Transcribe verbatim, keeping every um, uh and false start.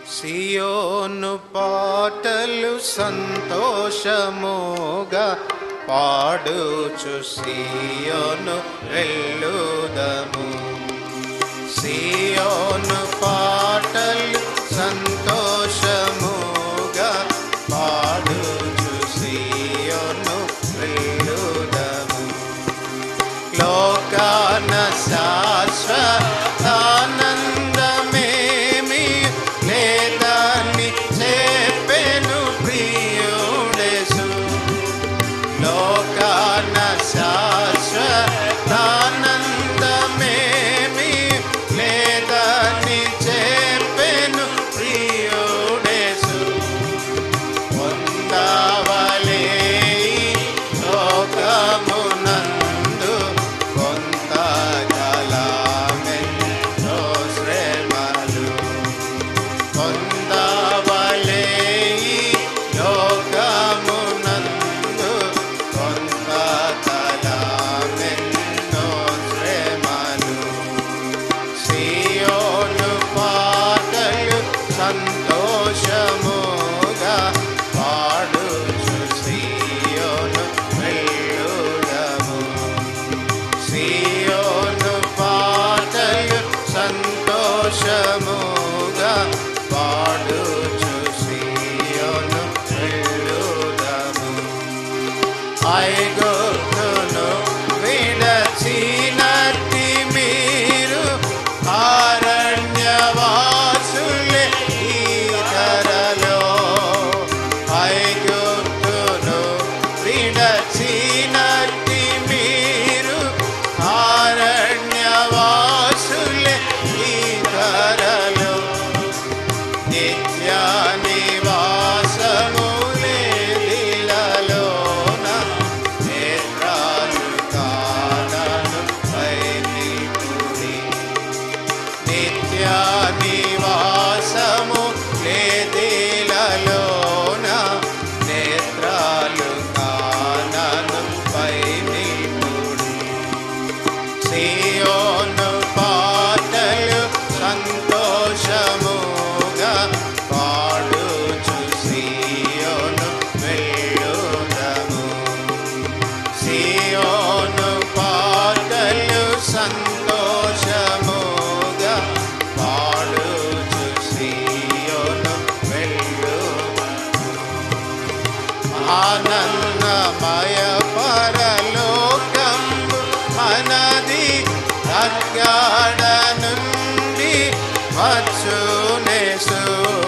సియోను పాటలు సంతోషముగా పాడుచు సియోను వెళ్ళుదము. సియోను పాటలు సంతోషముగా పాడుచు సియోను వెళ్ళుదము. లోకాన శాశ్వతానందమేమి లేదని చెప్పెను ప్రియుడేసు. లోకాన శాశ్వతానందమేమి లేదని చెప్పెను ప్రియుడేసు. పొందవలే లోకమునందు కొంతకాలమెన్నో శ్రమలు. పొందవలే లోకమునందు కొంతకాలమెన్నో శ్రమలు. సియోను పాటలు సంతోషముగా పాడుచు సియోను వెళ్ళుదము. సియోను పాటలు సంతోషముగా పాడుచు సియోను వెళ్ళుదము. ఐగుప్తును విడచినట్టి మీరు అరణ్యవాసులే ఈ ధరలో. ఐగుప్తును విడచినట్టి మీరు అరణ్యవాసులే ఈ ధరలో. నిత్య నివాసములే దిలలోన నేత్రాలు కానను పైనిపుడి. నిత్య నివాసము లేదిలలోన నేత్రాలు కానను పైనిపుడి. సియోను పాటలు సంతోషముగా పాడుచు సియోను వెళ్ళుదము. సియోను పాటలు సంతోషముగా పాడుచు సియోను వెళ్ళుదము. ఆనందమయ పరలోకంబు మనది అక్కడ నుండి వచ్చునేసు.